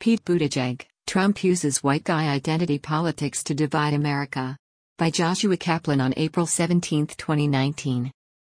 Pete Buttigieg, Trump uses white guy identity politics to divide America. By Joshua Kaplan on April 17, 2019.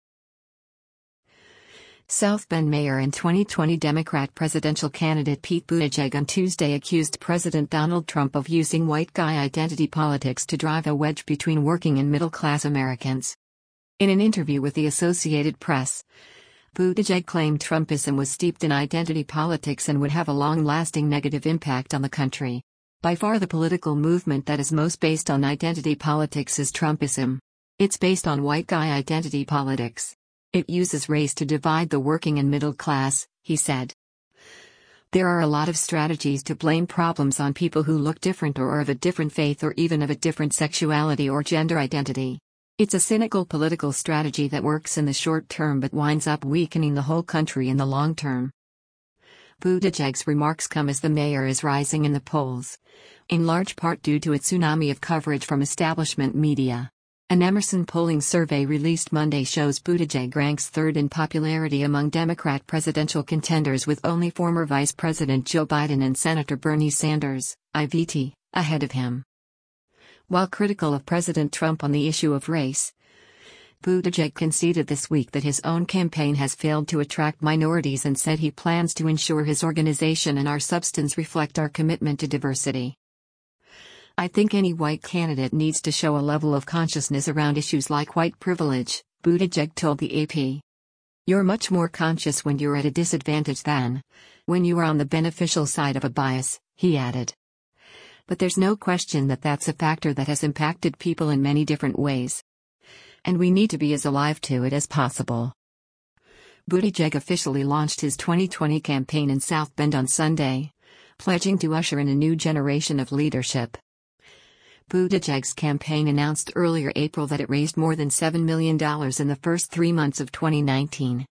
South Bend Mayor and 2020 Democrat presidential candidate Pete Buttigieg on Tuesday accused President Donald Trump of using white guy identity politics to drive a wedge between working and middle-class Americans. In an interview with the Associated Press, Buttigieg claimed Trumpism was steeped in identity politics and would have a long-lasting negative impact on the country. By far the political movement that is most based on identity politics is Trumpism. It's based on white guy identity politics. It uses race to divide the working and middle class, he said. There are a lot of strategies to blame problems on people who look different or are of a different faith or even of a different sexuality or gender identity. It's a cynical political strategy that works in the short term but winds up weakening the whole country in the long term. Buttigieg's remarks come as the mayor is rising in the polls, in large part due to a tsunami of coverage from establishment media. An Emerson polling survey released Monday shows Buttigieg ranks third in popularity among Democrat presidential contenders, with only former Vice President Joe Biden and Senator Bernie Sanders, IVT, ahead of him. While critical of President Trump on the issue of race, Buttigieg conceded this week that his own campaign has failed to attract minorities and said he plans to ensure his organization and our substance reflect our commitment to diversity. I think any white candidate needs to show a level of consciousness around issues like white privilege, Buttigieg told the AP. You're much more conscious when you're at a disadvantage than when you are on the beneficial side of a bias, he added. But there's no question that that's a factor that has impacted people in many different ways. And we need to be as alive to it as possible. Buttigieg officially launched his 2020 campaign in South Bend on Sunday, pledging to usher in a new generation of leadership. Buttigieg's campaign announced earlier April that it raised more than $7 million in the first 3 months of 2019.